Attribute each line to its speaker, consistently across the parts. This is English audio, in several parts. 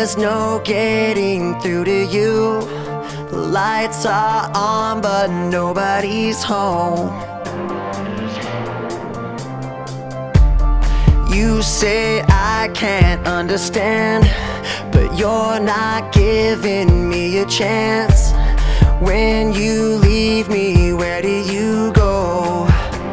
Speaker 1: there's no getting through to you. The lights are on but nobody's home. You say I can't understand, but you're not giving me a chance. When you leave me, where do you go?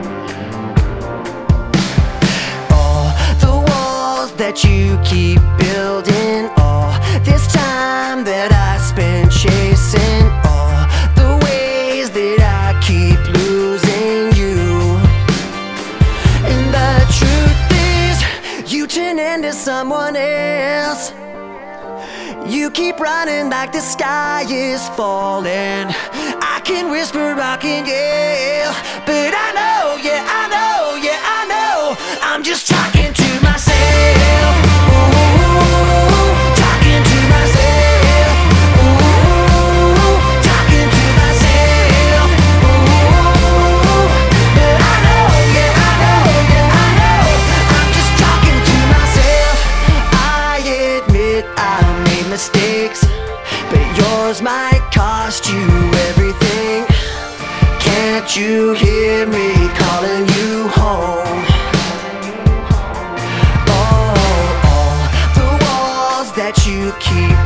Speaker 1: All the walls that you keep building, all this time that I spent chasing, all the ways that I keep losing you. And the truth is, you turn into someone else. You keep running like the sky is falling. I can whisper, I can yell, but I know, yeah, I know, yeah, I know, I'm just talking to myself. Ooh, talking to myself. Ooh, talking to myself. Ooh, but I know, yeah, I know, yeah, I know, I'm just talking to myself. I admit I made mistakes, but yours might cost you everything. Can't you hear me calling you home? Oh, all the walls that you keep